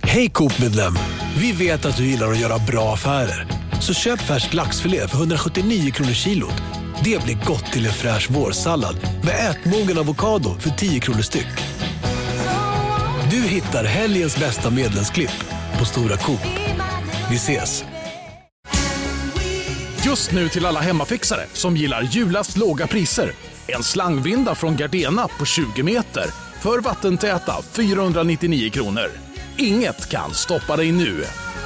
Hej Coop-medlem! Vi vet att du gillar att göra bra affärer. Så köp färsk laxfilé för 179 kronor kilot. Det blir gott till en fräsch vårsallad med ätmogen avokado för 10 kronor styck. Du hittar helgens bästa medlemsklipp på Stora Coop. Vi ses! Just nu till alla hemmafixare som gillar julast låga priser. En slangvinda från Gardena på 20 meter för vattentäta 499 kronor. Inget kan stoppa dig nu.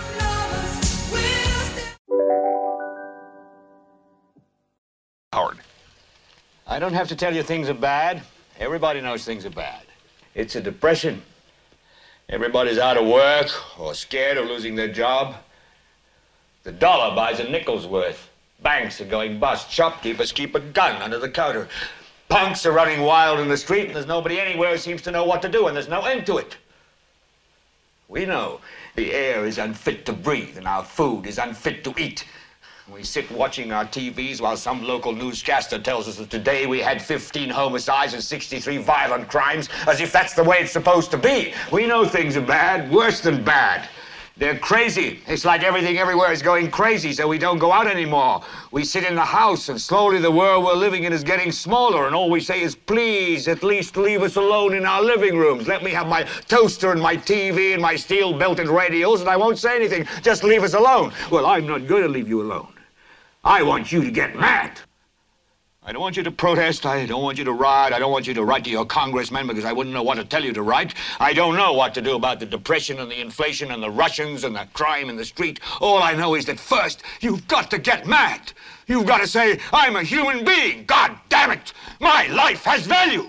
Howard, I don't have to tell you things are bad. Everybody knows things are bad. It's a depression. Everybody's out of work or scared of losing their job. The dollar buys a nickel's worth. Banks are going bust. Shopkeepers keep a gun under the counter. Punks are running wild in the street, and there's nobody anywhere who seems to know what to do, and there's no end to it. We know the air is unfit to breathe, and our food is unfit to eat. We sit watching our TVs while some local newscaster tells us that today we had 15 homicides and 63 violent crimes, as if that's the way it's supposed to be. We know things are bad, worse than bad. They're crazy. It's like everything everywhere is going crazy, so we don't go out anymore. We sit in the house, and slowly the world we're living in is getting smaller, and all we say is, please, at least leave us alone in our living rooms. Let me have my toaster and my TV and my steel-belted radios, and I won't say anything. Just leave us alone. Well, I'm not going to leave you alone. I want you to get mad. I don't want you to protest. I don't want you to riot. I don't want you to write to your congressman because I wouldn't know what to tell you to write. I don't know what to do about the depression and the inflation and the Russians and the crime in the street. All I know is that first, you've got to get mad. You've got to say, I'm a human being. God damn it. My life has value.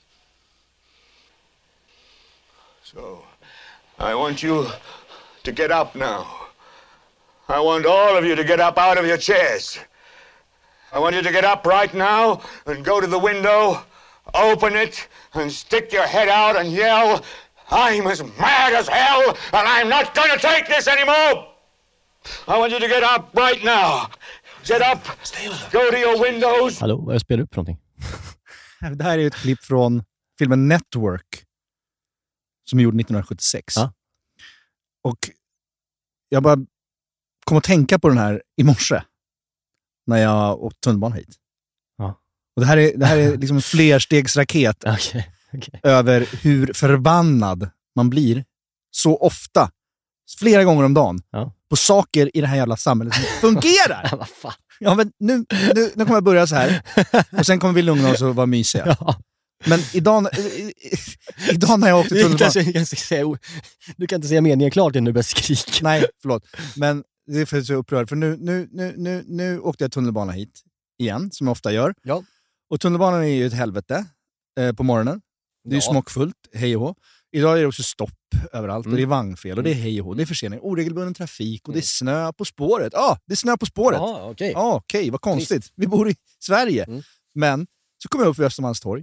So, I want you to get up now. I want all of you to get up out of your chairs. I want you to get up right now and go to the window, open it, and stick your head out and yell, I'm as mad as hell, and I'm not going to take this anymore! I want you to get up right now. Get up, go to your windows. Hallå, vad spelar du upp för någonting? Det här är ett klipp från filmen Network som är gjord 1976. Ja. Och jag bara kom att tänka på den här i morse när jag åkte tunnelbanan hit. Ja. Och det här är liksom en flerstegsraket över hur förbannad man blir så ofta, flera gånger om dagen, på saker i det här jävla samhället som fungerar. Vad fan? Ja, men nu kommer jag börja så här och sen kommer vi lugna oss och vara mysiga. Ja. Men idag när jag åkte tunnelbanan... Du kan inte säga meningen klart innan du börjar skrika. Nej, förlåt. Men det är för att jag är så upprörd. För nu åkte jag tunnelbana hit igen, som jag ofta gör. Ja. Och tunnelbanan är ju ett helvete på morgonen. Det är ju smockfullt, hej och hå. Idag är det också stopp överallt och det är vagnfel och det är hej och hå. Det är försening, oregelbunden trafik och det är snö på spåret. Det är snö på spåret. Okej, vad konstigt. Vi bor i Sverige. Men så kommer jag upp vid Östermalmstorg.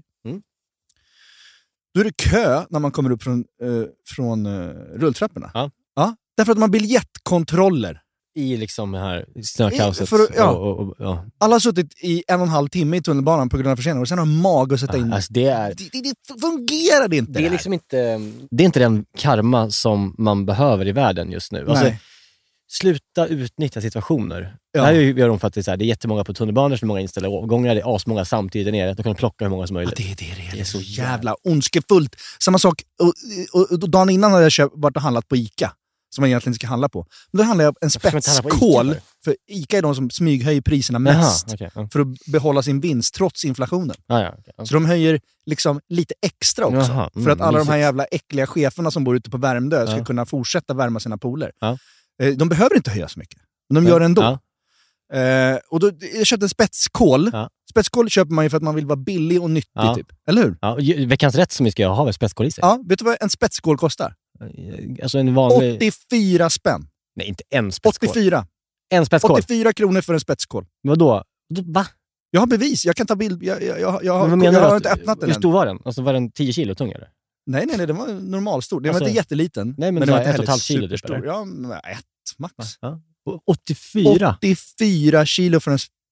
Då är det kö när man kommer upp från rulltrapporna. Ja, därför att man har biljettkontroller. I liksom här snökaoset. Alla har suttit i 1,5 timme i tunnelbanan på grund av förseningar och sen har mag att sätta in. Alltså det fungerar inte. Det är liksom inte, det är inte den karma som man behöver i världen just nu. Alltså, sluta utnyttja situationer. Ja. Det här gör de för att det är jättemånga på tunnelbanor, så många inställda avgångar, det är asmånga samtidigt där nere. De kan plocka hur många som möjligt. Det är så jävla ondskefullt. Samma sak, och dagen innan hade jag varit och handlat på ICA. Som man egentligen ska handla på. Men då handlar jag en spetskål. För ICA är de som smyghöjer priserna mest. För att behålla sin vinst trots inflationen. Så de höjer liksom lite extra också. För att alla de här jävla äckliga cheferna som bor ute på Värmdö ska kunna fortsätta värma sina pooler. De behöver inte höja så mycket. Men de gör det ändå. Och då, jag köpte en spetskål. Spetskål köper man ju för att man vill vara billig och nyttig typ. Eller hur? Ja, veckans rätt som vi ska ha spetskål i sig. Ja, vet du vad en spetskål kostar? Alltså en vanlig... 84 spänn. Nej, inte en spetskål. 84. En spetskål? 84 kronor för en spetskål. Vadå? Va? Jag har bevis. Jag kan ta bild. Jag har inte öppnat den. Hur stor var den? Alltså var den 10 kilo tung eller? Nej, det var normalstor. Den var inte jätteliten. Nej, men det var 1,5 kilo typ, eller? Ja, 1 max. 84? 84 kilo för en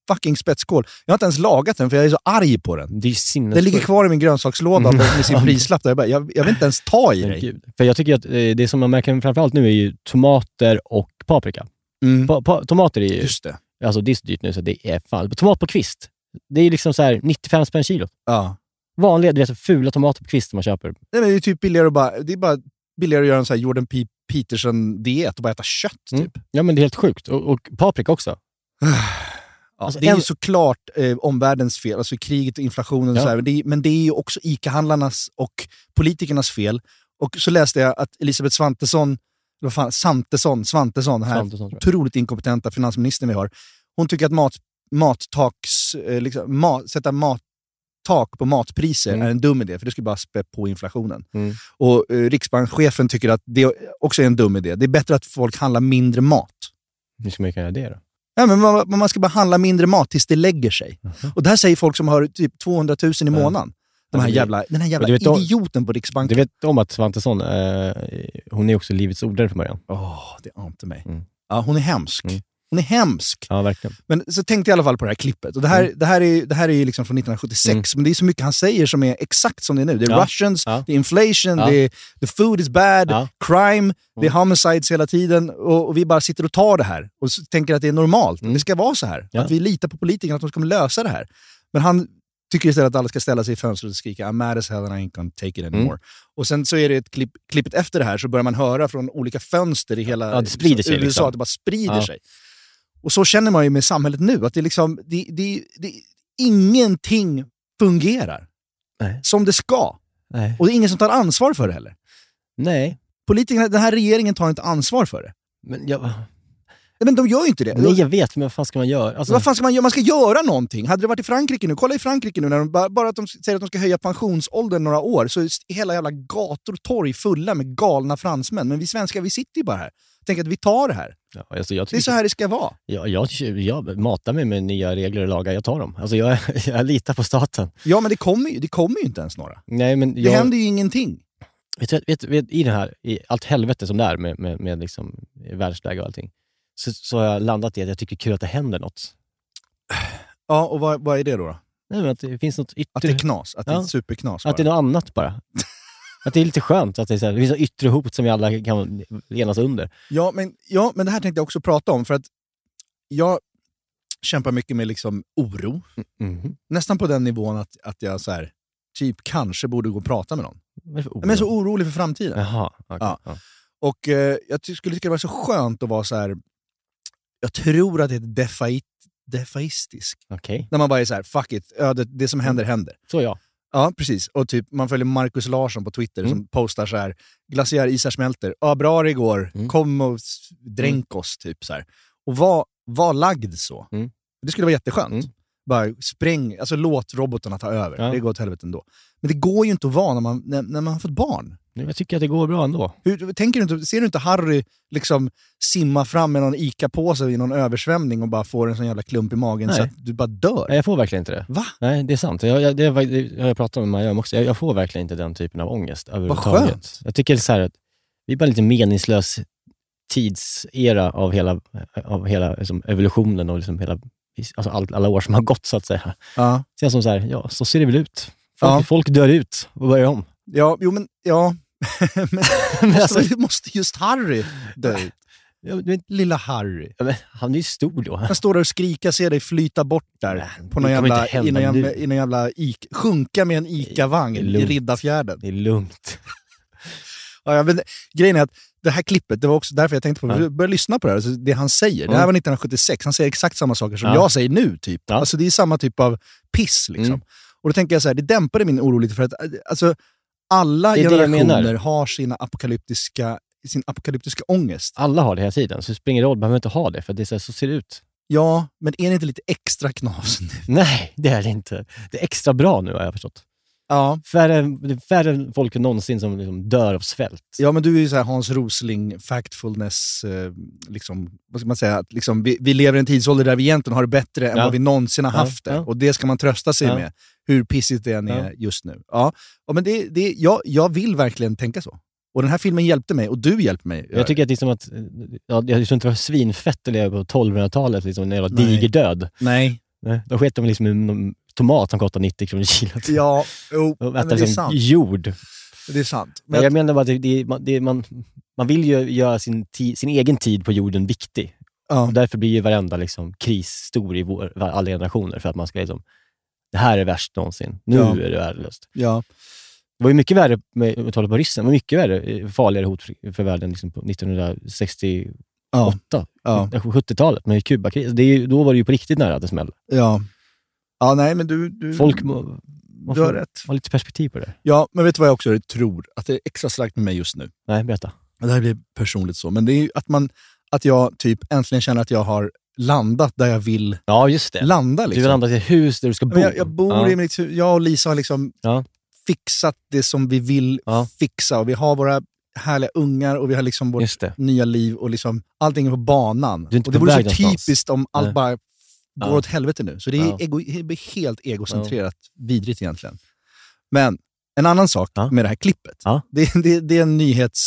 fucking spetskål. Jag har inte ens lagat den för jag är så arg på den. Det är sinnessjukt. Det ligger kvar i min grönsakslåda med sin prislapp. Där jag vill inte ens ta i dig. Gud. För jag tycker att det som man märker framförallt nu är ju tomater och paprika. Tomater är ju... Just det. Alltså det är så dyrt nu så det är fan. Tomat på kvist. Det är liksom så här 95 spänn kilo. Ja. Vanliga, du vet, fula tomater på kvist som man köper. Nej, men det är typ billigare det är bara billigare att göra en så här Jordan P. Peterson-diet och bara äta kött typ. Ja, men det är helt sjukt. Och paprika också. Alltså, det är ju såklart omvärldens fel, alltså kriget och inflationen och så här, men det är ju också ICA-handlarnas och politikernas fel. Och så läste jag att Elisabeth Svantesson, den här otroligt inkompetenta finansministern vi har, hon tycker att sätta mattak på matpriser är en dum idé, för det skulle bara spä på inflationen. Och riksbankschefen tycker att det också är en dum idé. Det är bättre att folk handlar mindre mat. Hur ska man göra det då? Ja, men man ska bara handla mindre mat tills det lägger sig. Och det här säger folk som har typ 200 000 i månaden. Den här jävla idioten på Riksbanken. Du vet om att Svantesson, hon är också livets ordare från början. Det ante mig. Ja, hon är hemsk. Hon är hemsk. Ja, verkligen. Men så tänkte jag i alla fall på det här klippet. Och det här är ju liksom från 1976. Men det är så mycket han säger som är exakt som det är nu. Det är Russians, det är inflation, det är the food is bad, crime, det är homicides hela tiden. Och vi bara sitter och tar det här. Och tänker att det är normalt. Det ska vara så här. Att vi litar på politikerna att de ska lösa det här. Men han tycker istället att alla ska ställa sig i fönstret och skrika I'm mad as hell and I can't take it anymore. Och sen så är det klippet efter det här så börjar man höra från olika fönster i hela det sprider sig, USA liksom. att det bara sprider sig. Och så känner man ju med samhället nu att det liksom ingenting fungerar som det ska. Nej. Och det är ingen som tar ansvar för det heller. Nej. Politikerna, den här regeringen tar inte ansvar för det. Men de gör ju inte det. Nej, jag vet, men vad fan ska man göra? Alltså... Vad fan ska man göra? Man ska göra någonting. Hade det varit i Frankrike nu, kolla i Frankrike nu, när de bara att de säger att de ska höja pensionsåldern några år, så är hela jävla gator och torg fulla med galna fransmän. Men vi svenskar, vi sitter ju bara här. Tänk att vi tar det här. Ja, alltså det är så här det ska vara. Jag matar mig med nya regler och lagar, jag tar dem. Alltså jag litar på staten. Ja, men det kommer ju inte ens några. Nej, men det händer ju ingenting. Vet, i det här, i allt helvete som det är med liksom världsläge och allting, så har jag landat i att jag tycker kul att det händer något. Ja, och vad är det då? Nej, men att det finns något yttre... Att det är knas, att det är superknas bara. Att det är något annat bara. Att det är lite skönt att det finns ett yttre hot som vi alla kan enas under. Ja, men det här tänkte jag också prata om, för att jag kämpar mycket med liksom oro. Nästan på den nivån att jag så här, typ kanske borde gå och prata med någon. Jag är så orolig för framtiden. Jaha, okay. Ja. Och jag skulle tycka det var så skönt att vara så här. Jag tror att det är defaistisk. Okay. När man bara är så här, fuck it, det som händer. Så ja. Ja, precis. Och typ man följer Marcus Larsson på Twitter som postar så här: glaciärisar smälter. Ja, bra igår. Kom och dränk oss typ så här. Och var lagd så. Det skulle vara jätteskönt. Bara spräng, alltså låt robotarna ta över. Det går åt helvete ändå. Men det går ju inte att vara när man har fått barn. Jag tycker att det går bra ändå. Ser du inte Harry liksom simma fram med någon ICA-påse i någon översvämning och bara får en sån jävla klump i magen? Nej. Så att du bara dör? Nej, jag får verkligen inte det. Va? Nej, det är sant. Det har jag pratat med Maja också. Jag får verkligen inte den typen av ångest överhuvudtaget. Vad skönt. Jag tycker så här att vi är bara lite meningslös tidsera av hela liksom, evolutionen och liksom hela, alltså alla år som har gått så att säga. Ja. Så här, ja, så ser det väl ut. Folk dör ut och börjar om. Ja, men måste just Harry dö ut? Ja, lilla Harry. Ja, men han är ju stor då. Han står där och skriker, ser dig flyta bort där. På någon jävla sjunka med en ICA-vagn i Riddarfjärden. Det är lugnt. Ja, men grejen är att det här klippet, det var också därför jag tänkte på att börja lyssna på det här. Alltså det han säger, det här var 1976. Han säger exakt samma saker som jag säger nu typ. Ja. Alltså det är samma typ av piss liksom. Och då tänker jag så här, det dämpade min oro lite för att alltså alla generationer har sin apokalyptiska ångest. Alla har det hela tiden, så det springer roll, man behöver inte ha det, för det är så ser det ut. Ja, men är det inte lite extra knas nu? Nej, det är det inte. Det är extra bra nu, har jag förstått. Ja. Färre folk än någonsin som liksom dör av svält. Ja, men du är ju så här Hans Rosling, factfulness, liksom, vad ska man säga, att liksom, vi lever i en tidsålder där vi egentligen har det bättre än vad vi någonsin har haft det. Ja. Och det ska man trösta sig med, hur pissigt det än är just nu. Ja, men jag vill verkligen tänka så. Och den här filmen hjälpte mig, och du hjälpte mig. Jag tycker att det är som att jag tror inte det var svinfett att leva på 1200-talet, liksom, när jag var digerdöd. Nej. Nej, de sket de liksom en tomat som kostar 90 kronor kilot. Ja, men det är sant. Jord. Det är sant. Men jag menar bara att man vill ju göra sin egen tid på jorden viktig. Ja. Och därför blir ju varenda liksom, kris stor i alla generationer. För att man ska liksom, det här är värst någonsin. Nu är det värdelöst. Ja. Det var ju mycket värre, med att tala på Ryssland, det var mycket värre, farligare hot för världen liksom på 1968, 70-talet med Kubakris. Då var det ju på riktigt nära att det smällde. Ja, nej men du folk du har rätt. Har lite perspektiv på det. Ja, men vet du vad jag också tror? Att det är extra starkt med mig just nu. Nej, berätta. Det här blir personligt så, men det är ju att jag typ äntligen känner att jag har landat där jag vill landa. Liksom. Du vill landa till ett hus där du ska bo. Jag bor i mitt hus. Jag och Lisa har liksom fixat det som vi vill fixa. Och vi har våra härliga ungar och vi har liksom vårt nya liv och liksom allting är på banan. Och det vore så typiskt om allt bara går åt helvete nu. Så det är det blir helt egocentrerat vidrigt egentligen. Men en annan sak med det här klippet. Det är en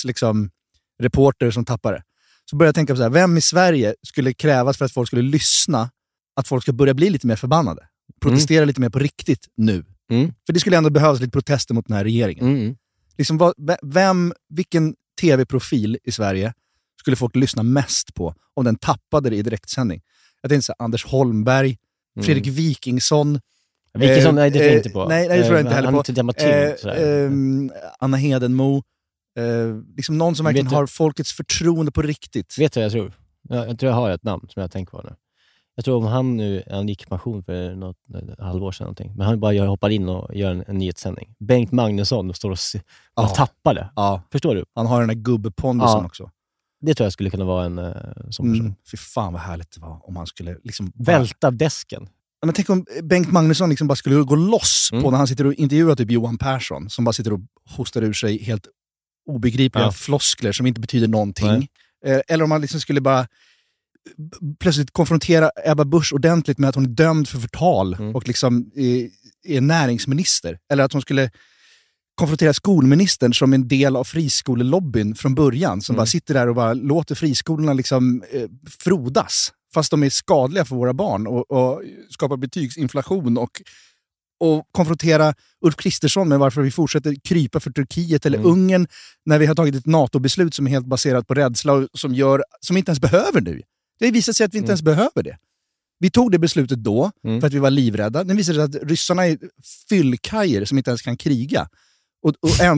reporter som tappar det. Så börjar jag tänka på så här, vem i Sverige skulle krävas för att folk skulle lyssna, att folk ska börja bli lite mer förbannade? Protestera lite mer på riktigt nu. För det skulle ändå behövas lite protester mot den här regeringen. Liksom vilken tv-profil i Sverige skulle folk lyssna mest på om den tappade det i direktsändning? Jag tänkte så här, Anders Holmberg, Fredrik Wikingsson. Wikingsson, nej det tror jag inte på. Nej, det tror jag inte heller på. Anna Hedenmo. Liksom någon som verkligen har folkets förtroende på riktigt. Vet du vad jag tror? Jag tror jag har ett namn som jag tänker på nu. Jag tror om han gick i pension för något halvår sedan någonting. Men han bara hoppar in och gör en nyhetssändning. Bengt Magnusson står och tappar det. Ja. Förstår du? Han har den där gubbepondusen också. Det tror jag skulle kunna vara en sån person. Fy fan vad härligt det var om han skulle liksom välta desken. Men tänk om Bengt Magnusson liksom bara skulle gå loss på när han sitter och intervjuar typ Johan Persson som bara sitter och hostar ur sig helt obegripliga floskler som inte betyder någonting. Eller om man liksom skulle bara plötsligt konfrontera Ebba Busch ordentligt med att hon är dömd för förtal och liksom är näringsminister. Eller att hon skulle konfrontera skolministern som en del av friskolelobbyn från början. Som bara sitter där och bara låter friskolorna liksom frodas. Fast de är skadliga för våra barn och skapar betygsinflation och konfrontera Ulf Kristersson med varför vi fortsätter krypa för Turkiet eller Ungern när vi har tagit ett NATO-beslut som är helt baserat på rädsla och som vi inte ens behöver nu. Det har visat sig att vi inte ens behöver det. Vi tog det beslutet då för att vi var livrädda. Nu visar det sig att ryssarna är fyllkajer som inte ens kan kriga. Och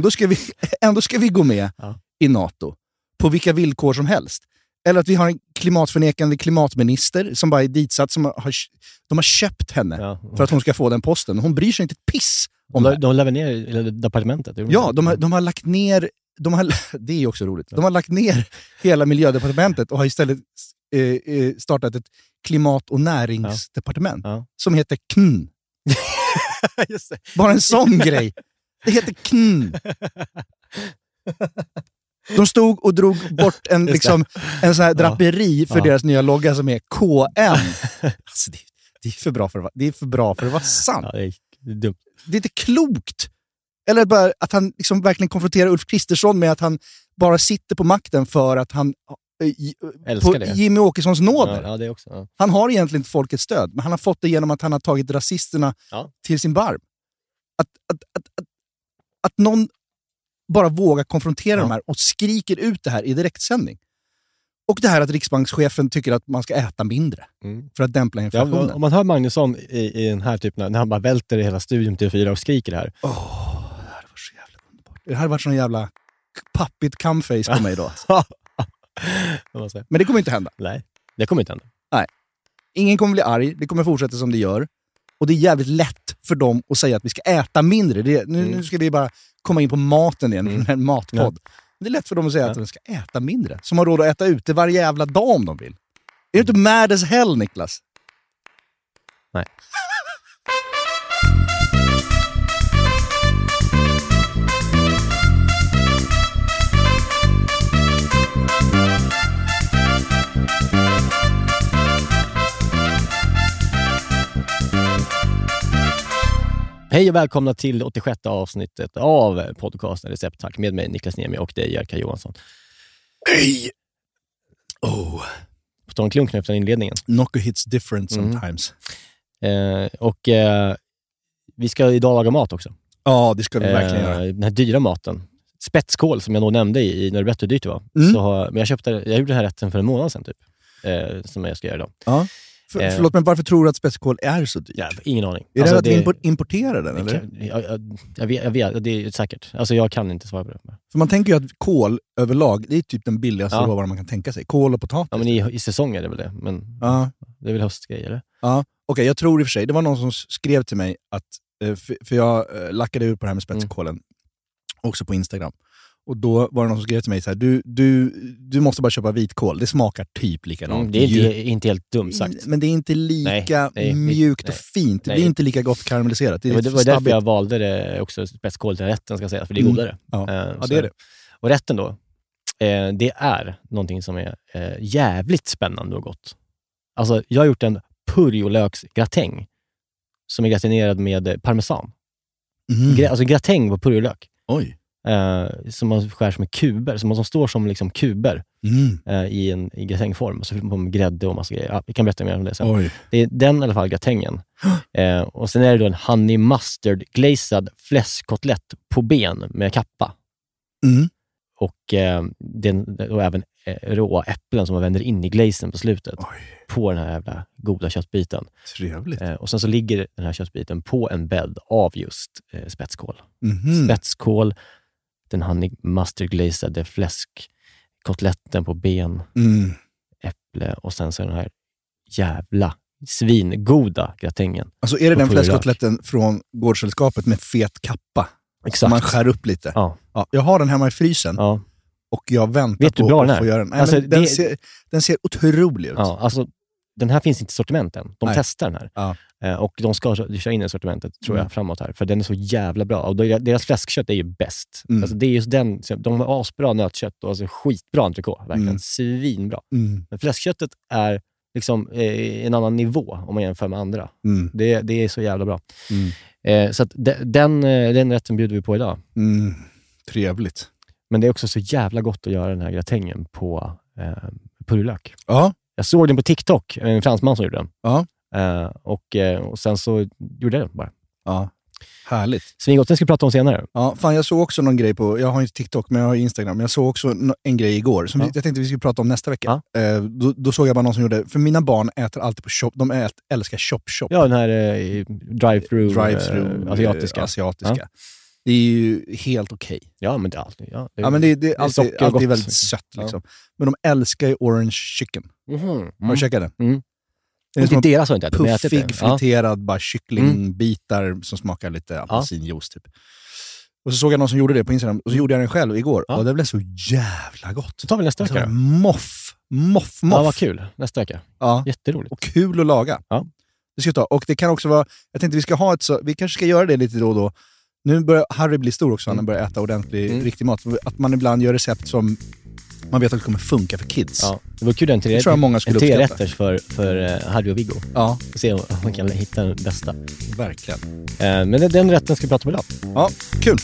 ändå ska vi gå med i NATO på vilka villkor som helst. Eller att vi har en klimatförnekande klimatminister som bara är ditsatt, som de har köpt henne för att hon ska få den posten. Hon bryr sig inte ett piss om det. De lägger ner departementet. Ja, de har lagt ner... det är också roligt. De har lagt ner hela miljödepartementet och har istället startat ett klimat- och näringsdepartement som heter KN. Just det. Bara en sån grej. Det heter KN. De stod och drog bort en sån här draperi för deras nya logga som är KN. Alltså, det är för bra för att vara sant. Ja, det är dumt. Det är inte klokt. Eller bara att han liksom verkligen konfronterar Ulf Kristersson med att han bara sitter på makten för att han på Jimmy Åkessons nåder. Ja, det också, Han har egentligen inte folkets stöd, men han har fått det genom att han har tagit rasisterna till sin barm. Att någon bara vågar konfrontera de här och skriker ut det här i direktsändning. Och det här att riksbankschefen tycker att man ska äta mindre för att dämpa inflationen. Ja, om man hör Magnusson i den här typen, när han bara välter hela studion till 4 och skriker det här. Det hade varit så jävla underbart. Det hade varit sån jävla pappigt camface på mig då. Men det kommer inte hända. Nej, det kommer inte hända. Nej. Ingen kommer bli arg. Det kommer fortsätta som det gör. Och det är jävligt lätt för dem att säga att vi ska äta mindre. Nu ska vi bara komma in på maten igen, den här matpodd. Det är lätt för dem att säga att de ska äta mindre. Som har råd att äta ute varje jävla dag om de vill. Är du inte mad as hell, Niklas? Nej. Hej och välkomna till 86 avsnittet av podcasten Recept Tack med mig Niklas Niemi och dig Jerka Johansson. Hej! Står en klunk efter inledningen. Nocco hits different sometimes. Vi ska idag laga mat också. Ja, det ska vi verkligen göra. Den här dyra maten. Spetskål som jag nog nämnde i när det berättade hur dyrt det var. Men jag gjorde den här rätten för en månad sedan typ. Som jag ska göra idag. Ja. Förlåt, men varför tror du att spetskål är så dyrt? Ja, ingen aning. Är det att vi importerar den, eller? Jag vet, det är säkert. Alltså jag kan inte svara på det. För man tänker ju att kål överlag, det är typ den billigaste råvaran man kan tänka sig. Kål och potatis. Ja, men i säsong är det väl det. Men det är väl höstgrej, eller? Ja, okej, jag tror i och för sig. Det var någon som skrev till mig att, för jag lackade ur på det här med spetskålen. Också på Instagram. Och då var det någon som skrev till mig så här: du måste bara köpa vitkål. Det smakar typ likadant. Det är inte helt dumt sagt. Men det är inte lika mjukt och fint. Det blir inte lika gott karamelliserat. Det var därför jag valde det också, spetskål till rätten, ska jag säga. För det är godare. Ja, det är det. Och rätten då, det är någonting som är jävligt spännande och gott. Alltså, jag har gjort en purjolöksgratäng som är gratinerad med parmesan. Alltså gratäng på purjolök. Oj. Som man skär som kuber, som står som liksom kuber i gratängform, och så fyller man med grädde och massa grejer. Vi kan berätta mer om det sen. Oj. Det är den i alla fall, gratängen. Och sen är det då en honey mustard glazed fläskkotlett på ben med kappa. Och även råa äpplen som man vänder in i glazen på slutet. Oj. På den här jävla goda köttbiten. Trevligt. Och sen så ligger den här köttbiten på en bädd av just spetskål. Spetskål, den honey mustard glazed fläskkotletten på ben, äpple, och sen så den här jävla svingoda gratängen. Alltså är det den fläskkotletten från gårdssällskapet med fet kappa? Exakt. Som man skär upp lite. Ja. Jag har den hemma i frysen. Ja. Och jag väntar på att få göra den. Nej, alltså, den ser otrolig ut. Ja, alltså, den här finns inte i sortimenten. De testar den här. Ja. Och de ska köra in i sortimentet, tror jag, framåt här. För den är så jävla bra. Och deras fläskkött är ju bäst. Alltså, det är just den. De har asbra nötkött och alltså skitbra entrecote. Verkligen svinbra. Men fläskköttet är liksom en annan nivå om man jämför med andra. Det är så jävla bra. Så att den rätten bjuder vi på idag. Trevligt. Men det är också så jävla gott att göra den här gratängen på purjolök. Ja. Jag såg den på TikTok, en fransman som gjorde den. Ja. Och sen så gjorde jag den bara. Ja. Härligt. Svingott, den ska vi prata om senare. Ja, fan, jag såg också någon grej på, jag har inte TikTok men jag har Instagram, men jag såg också en grej igår som jag tänkte vi skulle prata om nästa vecka. Då såg jag bara någon som gjorde, för mina barn äter alltid på shop, de älskar shop. Ja, den här drive-through asiatiska. Det är ju helt okej. Ja, men det är alltid. Men det är alltid väldigt sött liksom. Men de älskar ju orange chicken. Har du käkat den? Det är deras har inte ätit. Puffig, friterad, bara kycklingbitar som smakar lite apelsinjuice typ. Och så såg jag någon som gjorde det på Instagram, och så gjorde jag den själv igår. Och det blev så jävla gott. Så tar vi nästa vecka. Moff. Ja, vad kul. Nästa vecka. Ja. Jätteroligt. Och kul att laga. Ja. Det ska jag ta. Och det kan också vara, jag tänkte vi ska ha vi kanske ska göra det lite då och då. Nu börjar Harry bli stor också, han börjar äta ordentlig riktig mat. Att man ibland gör recept som man vet att det kommer funka för kids. Ja, det var kul en trerätters för Harry och Viggo. Ja. Och se om man kan hitta den bästa. Verkligen. Men den rätten ska vi prata om idag. Ja, kul.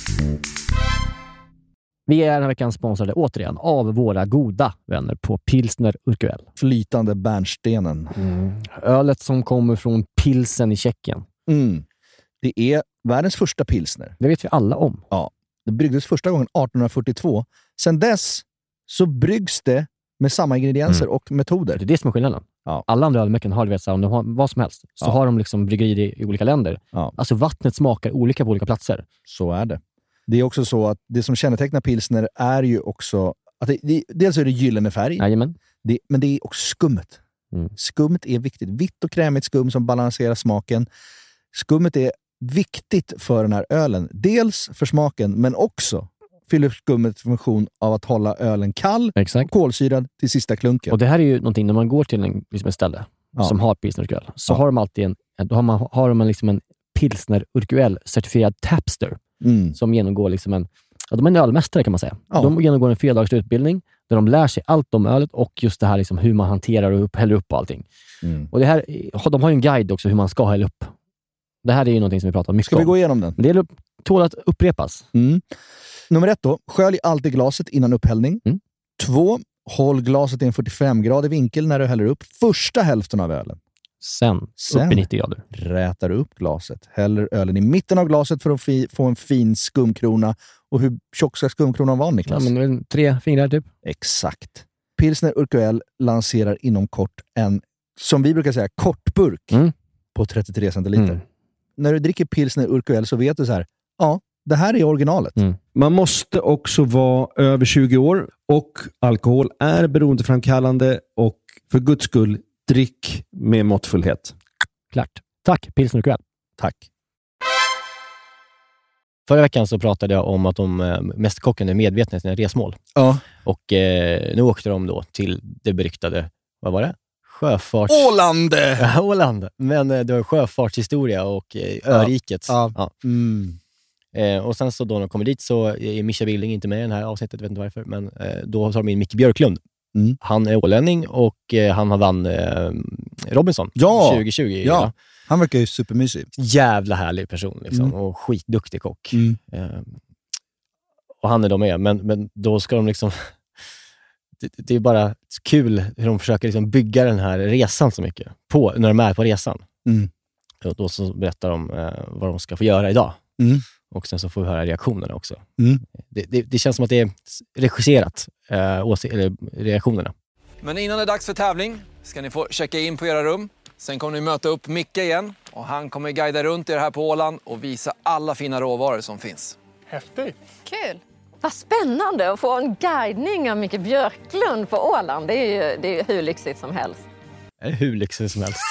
Vi är den här veckan sponsrade återigen av våra goda vänner på Pilsner Urquell. Flytande bärnstenen. Ölet som kommer från Pilsen i Tjeckien. Det är världens första pilsner. Det vet vi alla om. Ja. Det bryggdes första gången 1842. Sen dess så bryggs det med samma ingredienser och metoder. Det är det som är skillnaden. Ja. Alla andra ölmärken har, om de har vad som helst, så har de liksom bryggerier i olika länder. Ja. Alltså vattnet smakar olika på olika platser. Så är det. Det är också så att det som kännetecknar pilsner är ju också att dels är det gyllene färg. Jajamän. Men det är också skummet. Skummet är viktigt. Vitt och krämigt skum som balanserar smaken. Skummet är viktigt för den här ölen. Dels för smaken, men också fyller skummet funktion av att hålla ölen kall och kolsyrad till sista klunken. Och det här är ju någonting, när man går till ett ställe som har Pilsner Urquell, så har de alltid har de liksom en Pilsner Urquell certifierad tapster som genomgår liksom de är en ölmästare kan man säga. Ja. De genomgår en 4 dagars utbildning där de lär sig allt om ölet och just det här liksom hur man hanterar och häller upp och allting. Och det här, de har ju en guide också hur man ska hälla upp. Det här är ju någonting som vi pratar mycket om. Ska vi gå igenom den? Men det tål att upprepas. Nummer 1 då. Skölj alltid glaset innan upphällning. 2. Håll glaset i en 45-gradig vinkel när du häller upp första hälften av ölen. Sen upp i 90 grader. Rätar upp glaset. Häller ölen i mitten av glaset för att få en fin skumkrona. Och hur tjock ska skumkronan vara, Niklas? Ja, men 3 fingrar typ. Exakt. Pilsner Urquell lanserar inom kort en, som vi brukar säga, kortburk på 33 centiliter. När du dricker Pilsner Urquell så vet du så här, ja, det här är originalet. Man måste också vara över 20 år och alkohol är beroendeframkallande och för Guds skull, drick med måttfullhet. Klart. Tack, Pilsner Urquell. Tack. Förra veckan så pratade jag om att mästerkocken är medvetna i sina resmål. Ja. Och nu åkte de då till det beryktade, vad var det? Åland! Åland. Men det var sjöfartshistoria och öriket. Ja. Och sen så då när de kommer dit så är Mischa Billing inte med i det här avsnittet, jag vet inte varför. Men då tar de in Micke Björklund. Han är ålänning och han har vann Robinson 2020. Ja. Han verkar ju supermysig. Jävla härlig person liksom, och skitduktig kock. Och han är då med, men då ska de liksom det är bara kul hur de försöker liksom bygga den här resan så mycket när de är på resan. Och då så berättar de vad de ska få göra idag. Och sen så får vi höra reaktionerna också. Det känns som att det är regisserat, reaktionerna. Men innan det är dags för tävling ska ni få checka in på era rum. Sen kommer ni möta upp Micke igen och han kommer guida runt er här på Åland och visa alla fina råvaror som finns. Häftigt! Kul! Vad spännande att få en guidning av Micke Björklund på Åland. Det är ju hur lyxigt som helst. Det är hur lyxigt som helst.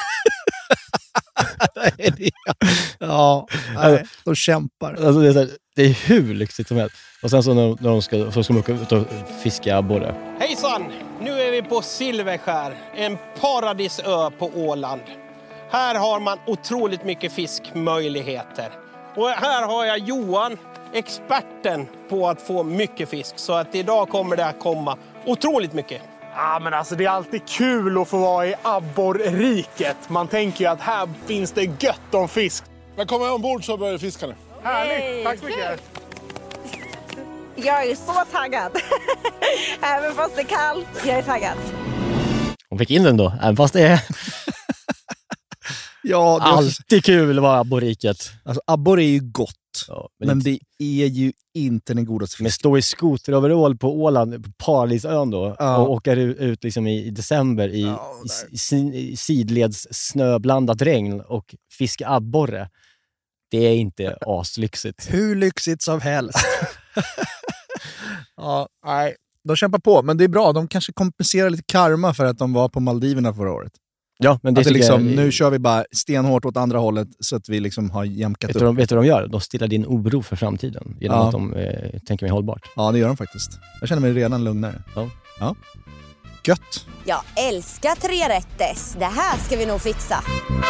Ja, de kämpar. Alltså det är hur lyxigt som helst. Och sen så när de ska åka ut och fiska abborre. Hejsan! Nu är vi på Silverskär, en paradisö på Åland. Här har man otroligt mycket fiskmöjligheter. Och här har jag Johan, experten på att få mycket fisk. Så att idag kommer det att komma otroligt mycket. Ja, men alltså det är alltid kul att få vara i abborriket. Man tänker ju att här finns det gött om fisk. Men kommer jag ombord så börjar fiska nu. Härligt, tack så mycket. Jag är så taggad. Även fast det är kallt, jag är taggad. Hon fick in den då, även fast det är ja, det alltid kul att vara abborriket. Alltså abborre är ju gott. Ja, men det är ju inte den godaste fisken. Men stå i skoteroverall på Åland, på Paradisön då, och åka ut liksom i december i sidleds snöblandat regn och fiska abborre. Det är inte aslyxigt. Hur lyxigt som helst. Ja, nej. De kämpar på, men det är bra. De kanske kompenserar lite karma för att de var på Maldiverna förra året. Ja, men det liksom, nu kör vi bara stenhårt åt andra hållet så att vi liksom har jämkat upp. Vet du vad de gör? De stillar din oro för framtiden genom att de tänker mig hållbart. Ja, det gör de faktiskt. Jag känner mig redan lugnare. Ja. Gött. Jag älskar 3-rätters. Det här ska vi nog fixa.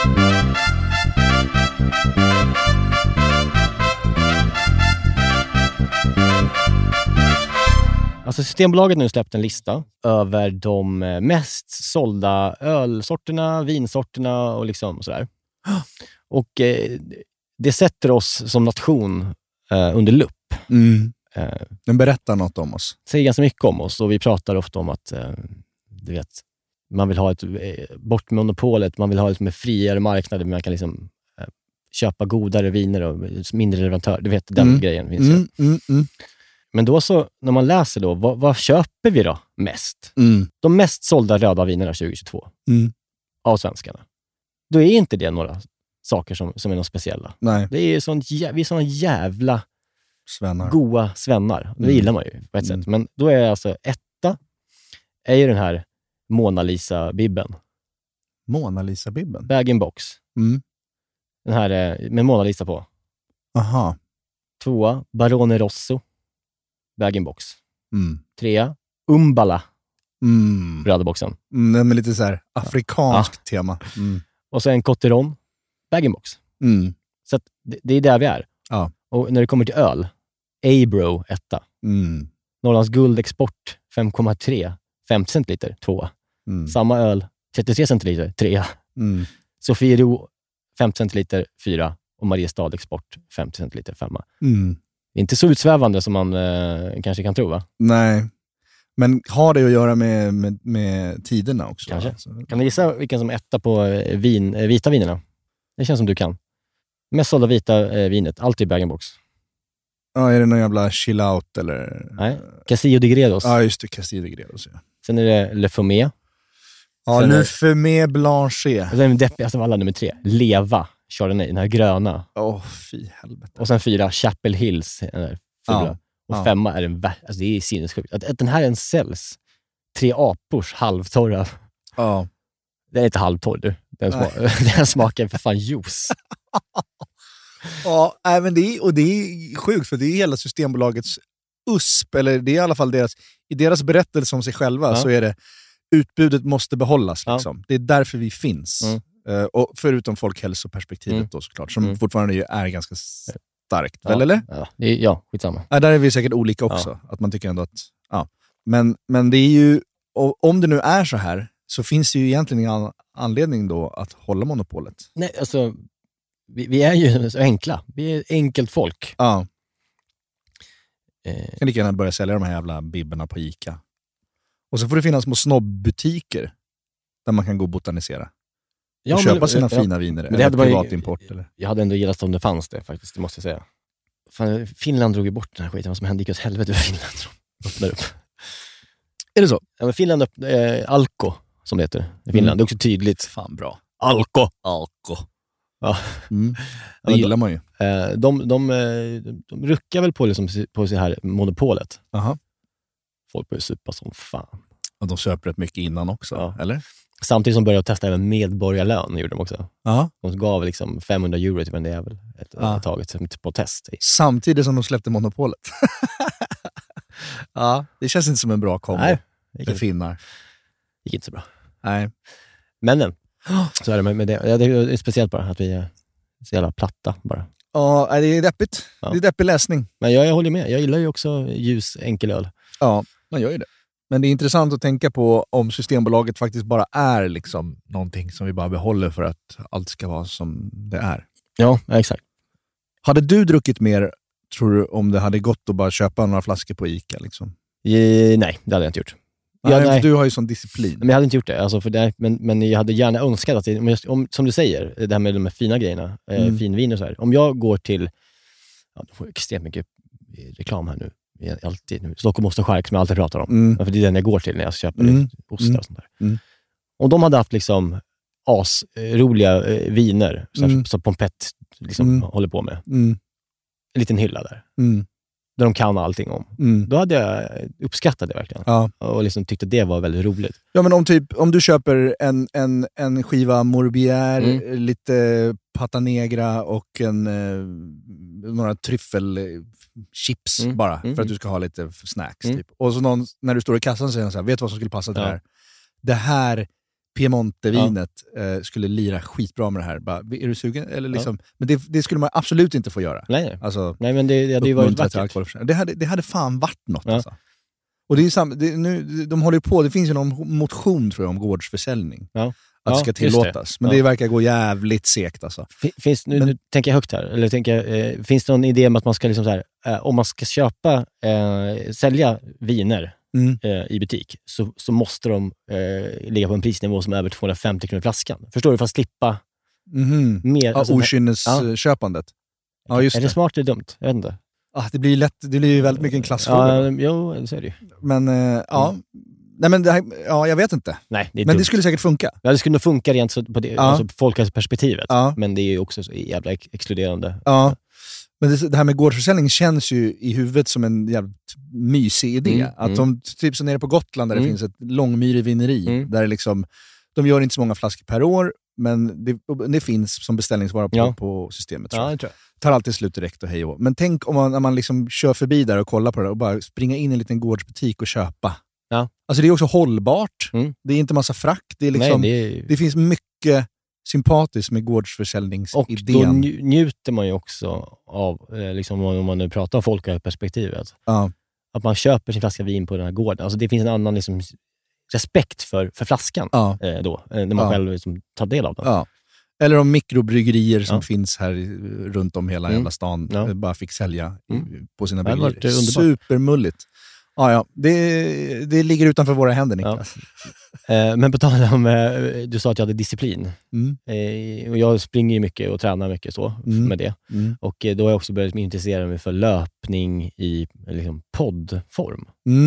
Alltså Systembolaget nu släppt en lista över de mest sålda ölsorterna, vinsorterna och liksom sådär. Och det sätter oss som nation under lupp. Den berättar något om oss. Säger ganska mycket om oss och vi pratar ofta om att du vet, man vill ha ett bort med monopolet, man vill ha ett med friare marknader, man kan liksom köpa godare viner och mindre leverantör. Du vet, den grejen finns ju. Men då så, när man läser då, vad köper vi då mest? De mest sålda röda vinerna 2022 av svenskarna. Då är inte det några saker som är något speciella. Nej. Det är vi är såna jävla svennar. Goa svennar. Det gillar man ju på ett sätt. Men då är alltså etta är ju den här Mona Lisa-bibben. Mona Lisa-bibben? Bag-in-box. Den här med Mona Lisa på. Aha. 2, Barone Rosso. Bag-in-box. 3, Umbala. Röda boxen. Den med lite så här afrikanskt tema. Och så en Cotteron. Bag-in-box. Så att det är där vi är. Ja. Och när det kommer till öl. Abro 1. Norrlands guldexport 5,3. 50 centiliter 2. Samma öl 33 centiliter 3. Sofiero 50 centiliter 4. Och Mariestad export 50 centiliter 5. Det är inte så utsvävande som man kanske kan tro, va? Nej. Men har det att göra med tiderna också? Kanske. Alltså. Kan du gissa vilken som etta på vita vinerna? Det känns som du kan. Mest sålda vita vinet, alltid bag-in-box. Ja, är det någon jävla chill out eller? Nej, Castillo de Gredos. Ja, just det, Castillo de Gredos. Ja. Sen är det Le Fumé. Ja, Le Fumé Blanchet. Och sen den deppigaste av alla, nummer 3. Leva Chardonnay, den här gröna. Fy helvete. Och sen 4, Chapel Hills, den där fula. Och 5 är den alltså det är sinnessjukt. Att den här ens säljs. 3 apors halvtorra. Ja. Den är inte halvtorr, du. Den smakar för fan juice. Ja, men det är sjukt, för det är hela Systembolagets USP, eller det är i alla fall i deras berättelse om sig själva, så är det utbudet måste behållas. Liksom. Det är därför vi finns. Och förutom folkhälsoperspektivet då såklart, som fortfarande är ganska starkt, väl, eller? Ja, skitsamma. Där är vi säkert olika också, att man tycker ändå att... Men det är ju... Om det nu är så här, så finns det ju egentligen ingen anledning då att hålla monopolet. Nej, alltså... Vi är ju så enkla. Vi är enkelt folk. Ja. Kan lika gärna börja sälja de här jävla bibberna på ICA. Och så får det finnas små snobbbutiker där man kan gå och botanisera. Och köpa sina fina viner. Men det hade privatimport. Eller? Jag hade ändå gillat om det fanns det faktiskt, det måste jag säga. Fan, Finland drog ju bort den här skiten. Vad som hände gick åt helvete i Finland. Öppnar upp. Är det så? Ja, men Finland Alko, som det heter i Finland. Det är också tydligt. Fan bra. Alko. Ja. Det gillar man ju. De ruckar väl på, liksom, på det här monopolet. Aha. Folk börjar supa som fan. Och de söper rätt mycket innan också, eller? Samtidigt som började testa även medborgarlön, gjorde de också. Aha. De gav liksom 500 euro till en jävel taget på test. Samtidigt som de släppte monopolet. Ja, det känns inte som en bra kombo. Nej, det finnar. Gick inte så bra. Nej. Men så är det med det. Det är speciellt bara att vi är så jävla platta bara. Ja, det är deppigt. Ja. Det är deppig läsning. Men jag håller med. Jag gillar ju också ljus enkelöl. Ja, man gör ju det. Men det är intressant att tänka på om Systembolaget faktiskt bara är liksom någonting som vi bara behåller för att allt ska vara som det är. Ja, exakt. Hade du druckit mer, tror du, om det hade gått att bara köpa några flaskor på ICA? Liksom? Nej, det hade jag inte gjort. Nej. Du har ju sån disciplin. Men jag hade inte gjort det. Alltså men jag hade gärna önskat att, som du säger, det här med de här fina grejerna, finvin och så här. Om jag går till, då får jag extremt mycket reklam här nu. Alltid, Stockholm Ost och Chark som jag alltid pratar om. För det är den jag går till när jag köper ostar och sånt där. Om de hade haft liksom asroliga viner som Pompett liksom håller på med. En liten hylla där. Där de kan allting om. Då hade jag uppskattat det verkligen. Ja. Och liksom tyckte det var väldigt roligt. Ja, men om du köper en skiva Morbier, lite pata negra och några tryffelchips bara, för att du ska ha lite snacks. Typ. Och så när du står i kassan säger så här, vet du vad som skulle passa till det här? Det här Piemonte-vinet skulle lira skitbra med det här. Bara, är du sugen? Eller liksom, men det skulle man absolut inte få göra. Nej, alltså, nej men det hade ju varit vackert. Det hade fan varit något. Alltså. Och det är nu, de håller på, det finns ju någon motion tror jag om gårdsförsäljning. Att det ska tillåtas. Men det verkar gå jävligt segt alltså. Nu tänker jag högt här. Eller finns det någon idé om att man ska liksom så här, om man ska sälja viner i butik, så måste de ligga på en prisnivå som är över 250 kronor flaskan. Förstår du? För att slippa mer. Alltså, okynnesköpandet. Ja, just är det smart eller dumt? Jag vet inte. Det blir ju väldigt mycket en klassfråga. Jo, så är det ju. Men nej, men det här, jag vet inte. Nej, men dumt. Det skulle säkert funka. Ja, det skulle nog funka rent så på det, alltså folkhälsoperspektivet. Men det är ju också så jävla exkluderande. Ja. Men det här med gårdsförsäljning känns ju i huvudet som en jävligt mysig idé. Att de, typ så nere på Gotland där det finns ett långmyrig vineri, där det liksom, de gör inte så många flaskor per år, men det finns som beställningsvara på systemet. Tror jag. Tar alltid slut direkt och hej och. Men tänk om när man liksom kör förbi där och kollar på det och bara springa in i en liten gårdsbutik och köpa. Ja. Alltså det är också hållbart. Det är inte massa frack. Det är liksom, det finns mycket sympatiskt med gårdsförsäljningsidén. Och då njuter man ju också av, liksom, om man nu pratar om folkperspektivet. Att man köper sin flaska vin på den här gården. Alltså det finns en annan liksom, respekt för flaskan då, när man själv liksom, tar del av den. Eller om mikrobryggerier som finns här runt om hela jävla stan bara fick sälja på sina bryggerier. Supermulligt. Ja. Det ligger utanför våra händer, Niklas. Ja. Men på tal om, du sa att jag hade disciplin. Och jag springer ju mycket och tränar mycket så med det. Och då har jag också börjat intressera mig för löpning i liksom, poddform.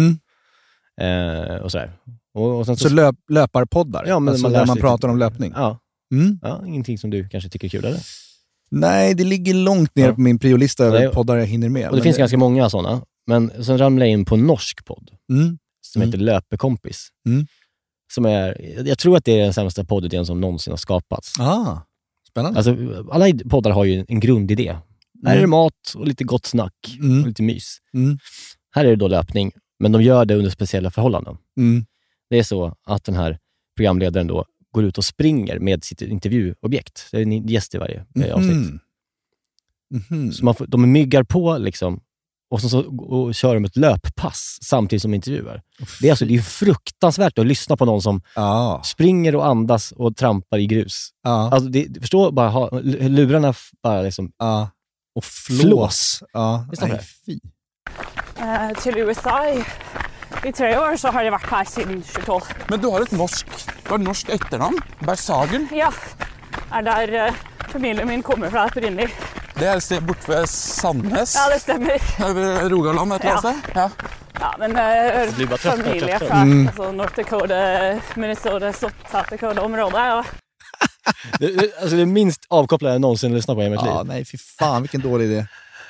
Och sådär. Och sen så löparpoddar? Ja, men alltså där man pratar om löpning? Ja. Ja. Ingenting som du kanske tycker är kul, eller? Nej, det ligger långt ner på min priolista över poddar jag hinner med. Och det finns ganska många sådana. Men sen ramlar jag in på en norsk podd som heter Löpekompis. Som är, jag tror att det är den sämsta poddidén som någonsin har skapats. Spännande. Alltså, alla poddar har ju en grundidé. Här är det mat och lite gott snack och lite mys. Här är det då löpning, men de gör det under speciella förhållanden. Det är så att den här programledaren då går ut och springer med sitt intervjuobjekt. Det är en gäst i varje avsnitt. Så de myggar på liksom, och så kör de ett löppass samtidigt som intervjuar. Det är ju fruktansvärt att lyssna på någon som springer och andas och trampar i grus. Alltså förstå bara lurarna bara liksom och flås. Nej, fy. Till USA i 3 år så har jag varit här sedan 2012. Men du har ett norskt efternamn, Bersagen. Ja, är där familjen min kommer från opprinnelig. Det är bort vid Sandnes. Ja, det stämmer. Rogaland ett eller annat. Ja, men familj från alltså North Dakota, Minnesota, South Dakota-området. Alltså det minst avkopplade jag någonsin lyssnat på i mitt liv. Nej, fy fan, vilken dålig idé.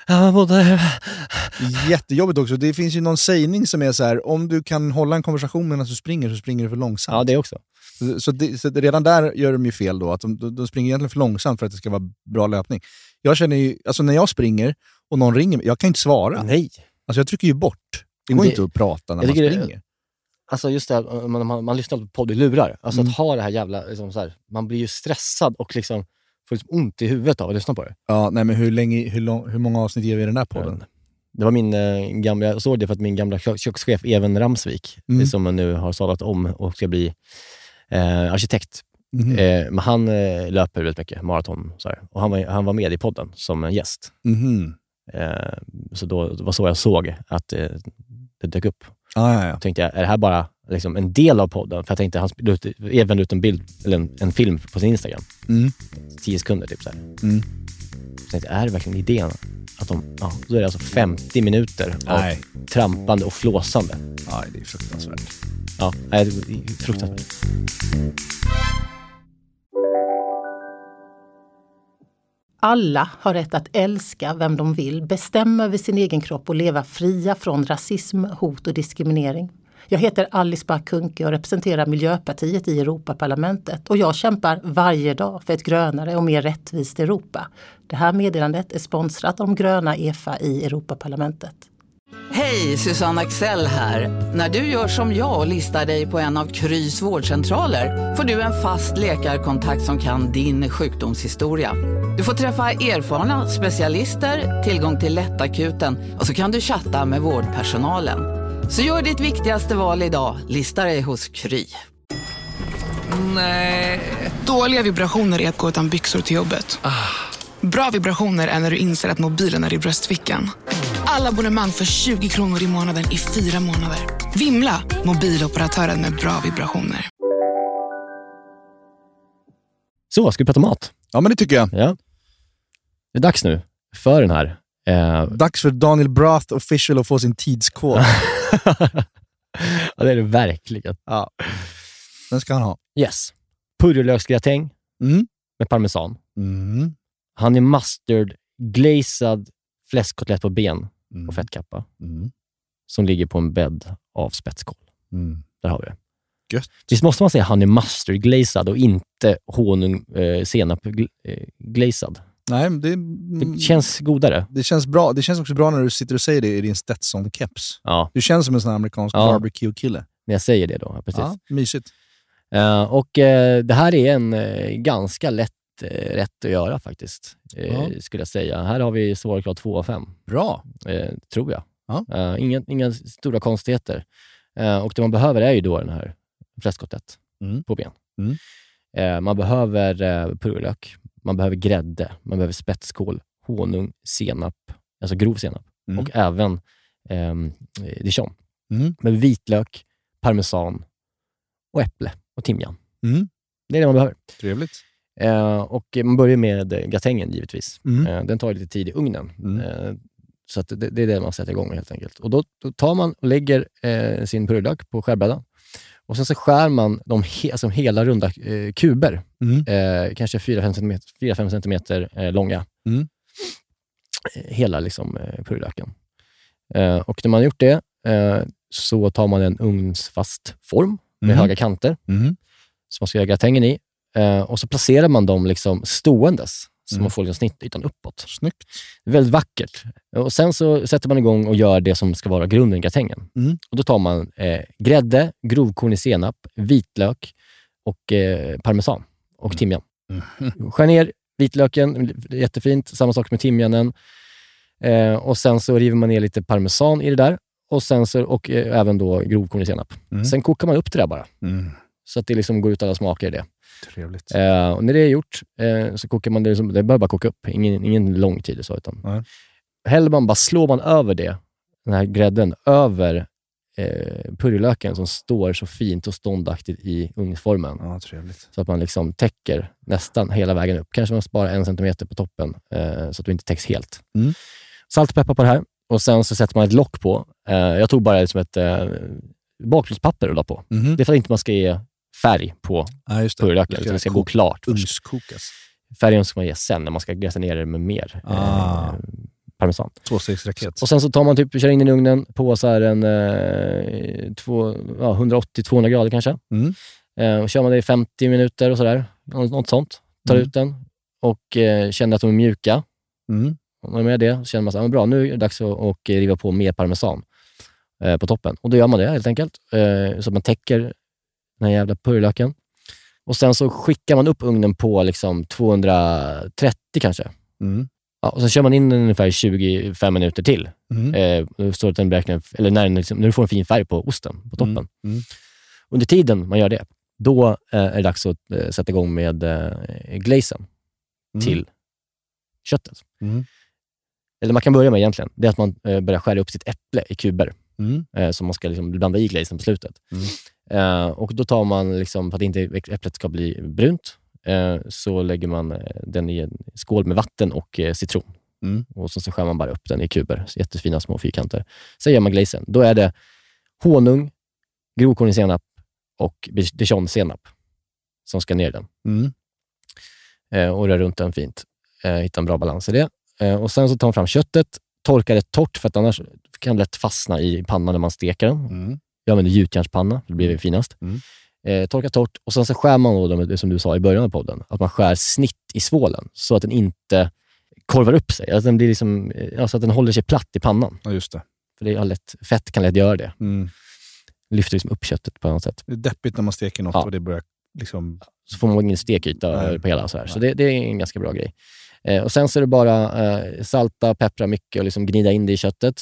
Jättejobbigt också. Det finns ju någon sägning som är så här: om du kan hålla en konversation medan du springer så springer du för långsamt. Ja, det också. Så redan där gör de ju fel då. Att de springer egentligen för långsamt för att det ska vara bra löpning. Jag känner ju, alltså när jag springer och någon ringer mig, jag kan inte svara. Nej. Alltså jag trycker ju bort. Det går inte att prata när man springer. Alltså just det här, man lyssnar på podd i lurar. Alltså att ha det här jävla, liksom så här, man blir ju stressad och liksom får liksom ont i huvudet av att lyssna på det. Ja, nej men hur många avsnitt ger vi i den där podden? Det var min gamla, jag såg det för att min gamla kökschef Even Ramsvik, som man nu har sadlat om och ska bli arkitekt. Men han löper väldigt mycket maraton så här. Och han var med i podden som en gäst. Så då var så jag såg att det dök upp. Jag tänkte jag, är det här bara liksom en del av podden? För jag tänkte han även ut en bild eller en film på sin Instagram. 10 sekunder typ så här. Så tänkte jag, är det verkligen idén att då är det alltså 50 minuter av trampande och flåsande. Ja, det är fruktansvärt. Ja, det är fruktansvärt. Alla har rätt att älska vem de vill, bestämma över sin egen kropp och leva fria från rasism, hot och diskriminering. Jag heter Alice Bah Kuhnke och representerar Miljöpartiet i Europaparlamentet och jag kämpar varje dag för ett grönare och mer rättvist Europa. Det här meddelandet är sponsrat av de gröna EFA i Europaparlamentet. Hej, Susanne Axel här. När du gör som jag och listar dig på en av Krys vårdcentraler får du en fast läkarkontakt som kan din sjukdomshistoria. Du får träffa erfarna specialister, tillgång till lättakuten och så kan du chatta med vårdpersonalen. Så gör ditt viktigaste val idag, lista dig hos Kry. Nej. Dåliga vibrationer är att gå utan byxor till jobbet. Bra vibrationer är när du inser att mobilen är i bröstfickan. Alla abonnemang för 20 kronor i månaden i 4 månader. Vimla, mobiloperatören med bra vibrationer. Så, ska vi prata mat? Ja, men det tycker jag. Ja. Det är dags nu för den här. Dags för Daniel Brath official att få sin tidskod. Ja, det är det verkligen. Ja. Den ska han ha. Yes. Purjolöksgratäng med parmesan. Han är mustard glazed fläskkotlett på ben och fettkappa. Som ligger på en bädd av spetskål. Där har vi det. Gött. Visst måste man säga han är mustard glazed och inte honung senap glazed. Nej, det känns godare. Det känns bra. Det känns också bra när du sitter och säger det i din Stetson-keps. Ja. Du känns som en sån här amerikansk barbecue-kille. När jag säger det då, precis. Ja, mysigt. Och det här är en ganska lätt rätt att göra faktiskt, skulle jag säga. Här har vi svarklart 2 av 5. Bra. Tror jag. Ja. Inga stora konstigheter. Och det man behöver är ju då den här fläskkotlett på ben. Man behöver purjolök. Man behöver grädde. Man behöver spetskål, honung, senap, alltså grov senap. Och även dijon. med vitlök, parmesan och äpple och timjan. Det är det man behöver. Trevligt. Och man börjar med gratängen givetvis. Den tar lite tid i ugnen. Så att det är det man sätter igång helt enkelt. Och då tar man och lägger sin purjolök på skärbrädan. Och sen så skär man dem alltså hela runda kuber. Kanske 4-5 centimeter långa. Hela liksom purjolöken. Och när man har gjort det så tar man en ugnsfast form med höga kanter. Som man ska göra gratängen i. Och så placerar man dem liksom ståendes. Så man får liksom snittytan uppåt. Snyggt. Det är väldigt vackert. Och sen så sätter man igång och gör det som ska vara grunden i gratängen. Och då tar man grädde, grovkornig senap, vitlök och parmesan och timjan. Skär ner vitlöken, jättefint. Samma sak med timjanen. Och sen så river man ner lite parmesan i det där. Och sen så, och även då grovkornig senap. Sen kokar man upp det där bara. Så att det liksom går ut alla smaker i det. Trevligt. Och när det är gjort så kokar man det, liksom, det bör bara koka upp. Ingen lång tid så, utan häller man bara, slår man över det, den här grädden, över purjolöken som står så fint och ståndaktigt i ugnsformen. Ja, trevligt. Så att man liksom täcker nästan hela vägen upp. Kanske man sparar 1 centimeter på toppen så att du inte täcks helt. Salt och peppar på det här. Och sen så sätter man ett lock på. Jag tog bara liksom ett bakplåtspapper och la på. Det är för att inte man ska ge färg på purjolöken, utan det ska gå klart. Ugnskokas. Färgen ska man ge sen när man ska gräsa ner det med mer parmesan. 2-stegsraket. Och sen så tar man kör in i ugnen på så här en 180-200 grader kanske. Och kör man det i 50 minuter och sådär. Något sånt. Tar ut den och känner att de är mjuka. Och när man är det så känner man så här, bra, nu är det dags att riva på mer parmesan på toppen. Och då gör man det helt enkelt. Så att man täcker den här jävla purjolöken. Och sen så skickar man upp ugnen på liksom 230 kanske. Ja, och så kör man in den ungefär 25 minuter till. Då står det en beräkning, eller när du får en fin färg på osten på toppen. Under tiden man gör det, då är det dags att sätta igång med glazen till köttet. Eller man kan börja med egentligen, det är att man börjar skära upp sitt äpple i kuber. Som man ska liksom blanda i glazen på slutet. Och då tar man, liksom, för att inte äpplet ska bli brunt, så lägger man den i en skål med vatten och citron. Och så skär man bara upp den i kuber. Så jättefina små fyrkanter. Sen gör man glazen. Då är det honung, grovkornig senap och dijon-senap som ska ner i den. Och rör runt den fint. Hitta en bra balans i det. Och sen så tar man fram köttet, torkar det torrt, för att annars kan det lätt fastna i pannan när man steker den. Jag använder gjutjärnspanna, det blir det finast. Torka torrt, och sen så skär man då det som du sa i början av podden, att man skär snitt i svålen så att den inte korvar upp sig. Att den blir liksom, alltså att den håller sig platt i pannan. Ja, just det. För det är lätt, fett kan lätt göra det. Lyfter liksom upp köttet på något sätt. Det är deppigt när man steker något och det börjar liksom... Så får man ingen stekyta på hela så här. Så det är en ganska bra grej. Och sen så är det bara salta, peppra mycket och liksom gnida in det i köttet.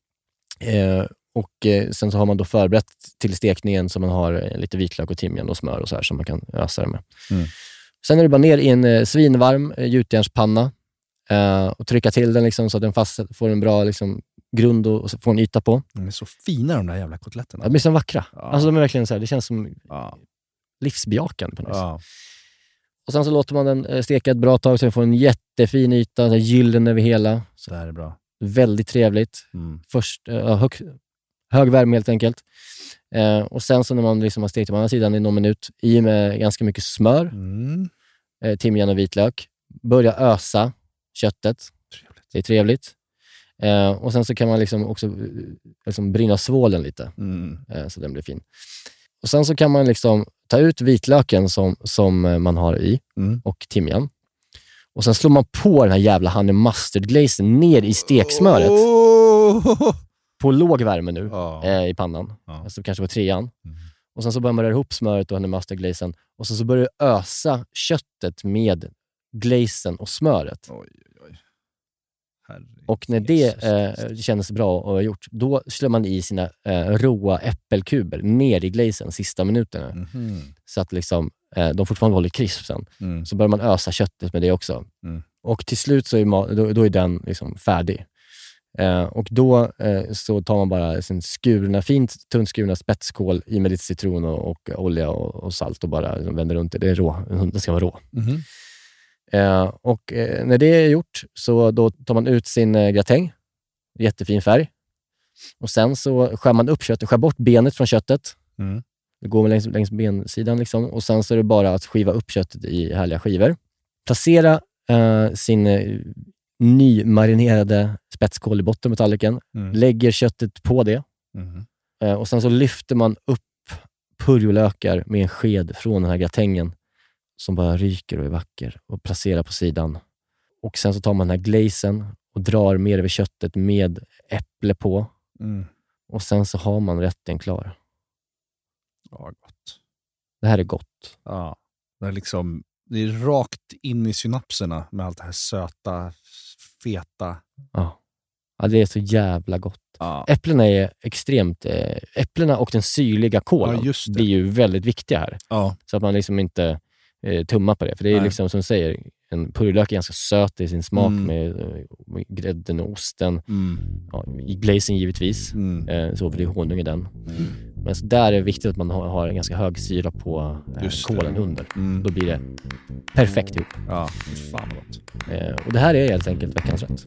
Och sen så har man då förberett till stekningen, så man har lite vitlök och timjan och smör och så här som man kan ösa det med. Sen är det bara ner i en svinvarm gjutjärnspanna och trycka till den liksom, så att den får en bra liksom grund och får en yta på. De är så fina de där jävla kotletterna. De är så vackra. Alltså de är verkligen så här, det känns som livsbejakande på något vis. Och sen så låter man den steka ett bra tag så den får en jättefin yta, så gyllene över hela. Så det här är bra. Väldigt trevligt. Först hög värme helt enkelt. Och sen så när man liksom har stekt på andra sidan i någon minut, i med ganska mycket smör, timjan och vitlök, börja ösa köttet. Trevligt. Det är trevligt. Och sen så kan man liksom också liksom brinna svålen lite, så den blir fin. Och sen så kan man liksom ta ut vitlöken som man har i och timjan. Och sen slår man på den här jävla honey mustard glazen ner i steksmöret. På låg värme nu i pannan. Alltså kanske på 3:an. Och sen så börjar man röra ihop smöret och honey mustard glazen. Och sen så börjar du ösa köttet med glazen och smöret. Och när det känns bra och gjort, då slår man i sina råa äppelkuber ner i glazen sista minuterna. Så att liksom, de fortfarande håller krisp sen. Så börjar man ösa köttet med det också. Och till slut så är då är den liksom färdig. Och då så tar man bara sin fint tunt skurna spetskål i med lite citron och olja och salt och bara vänder runt det. Det är det ska vara rå. Och när det är gjort så då tar man ut sin gratäng. Jättefin färg. Och sen så skär man upp köttet, skär bort benet från köttet. Det går längs bensidan liksom. Och sen så är det bara att skiva upp köttet i härliga skivor. Placera sin nymarinerade spetskål i botten på tallriken. Lägger köttet på det. Och sen så lyfter man upp purjolökar med en sked från den här gratängen som bara ryker och är vacker och placerar på sidan. Och sen så tar man den här glazen och drar mer över köttet med äpple på. Och sen så har man rätten klar. Ja, gott. Det här är gott. Ja, det är rakt in i synapserna med allt det här söta, feta. Ja, det är så jävla gott. Ja. Äpplena är extremt... äpplena och den syrliga kålen blir ju väldigt viktiga här. Ja. Så att man liksom inte tummar på det. För det är liksom som du säger, en purjolök är ganska söt i sin smak med grädden och osten. Ja, i glazen givetvis. Så för det är honung i den. Men så där är det viktigt att man har en ganska hög syra på kålen under. Då blir det perfekt ihop. Ja, fan vad gott. Och det här är helt enkelt veckans rätt.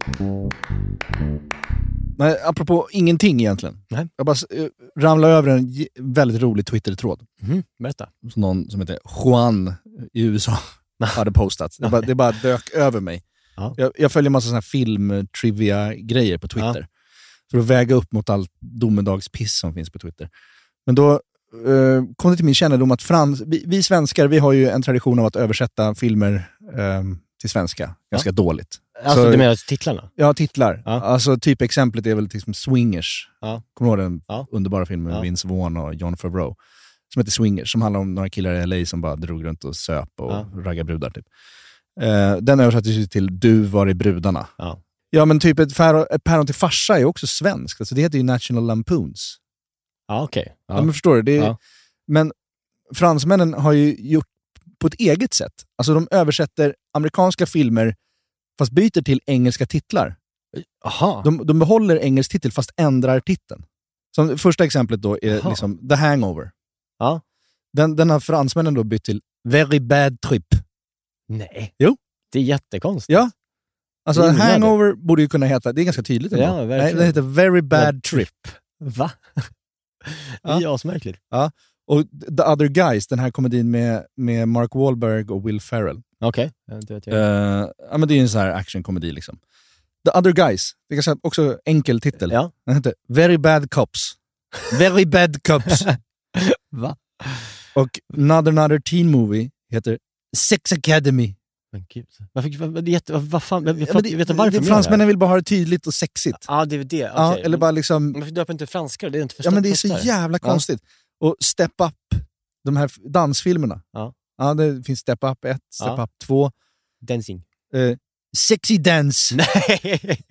Nej, apropå ingenting egentligen. Nej. Jag bara ramlade över en väldigt rolig Twitter-tråd. Berätta. Någon som heter Juan i USA hade postat. Det bara dök över mig. Jag följer en massa såna här film-trivia-grejer på Twitter. För att väga upp mot allt domedagspiss som finns på Twitter. Men då kom det till min kännedom att vi svenskar, vi har ju en tradition av att översätta filmer till svenska ganska dåligt. Alltså så, du menar titlarna? Ja, titlar. Alltså typexemplet är väl liksom Swingers. Kommer du ihåg den underbara filmen med Vince Vaughn och Jon Favreau som heter Swingers, som handlar om några killar i LA som bara drog runt och söp och raggar brudar typ. Den översattes ju till Du var i brudarna. Ja, men typ ett päron till farsa är också svenskt. Alltså det heter ju National Lampoons. Ja, okej. Ja, men förstår du? Men fransmännen har ju gjort på ett eget sätt. Alltså de översätter amerikanska filmer fast byter till engelska titlar. Aha. De behåller engelsk titel fast ändrar titeln. Som första exemplet då är liksom The Hangover. Ja. Den har fransmännen då bytt till Very Bad Trip. Nej. Jo. Det är jättekonstigt. Ja. Alltså Hangover borde ju kunna heta, det är ganska tydligt ändå. Ja, verkligen. Nej, den heter Very Bad Trip. Va? Det är asmärkligt. Ja. Och The Other Guys, den här komedin med Mark Wahlberg och Will Ferrell. Okej. Ja, men det är en sån här actionkomedi liksom. The Other Guys, det är också enkel titel. Ja. Den heter Very Bad Cops. Very Bad Cops. Va? Och Another Teen Movie heter Sex Academy. Men gud. Vad fan? Vet du varför? Fransmännen vill bara ha det tydligt och sexigt. Ja, det är det. Okay. Ja, eller bara liksom... Varför döper inte franskar? Det är inte ja, men det är så jävla konstigt. Och Step Up, de här dansfilmerna. Ja, det finns Step Up 1, Step Up 2. Dancing. Sexy Dance. Nej.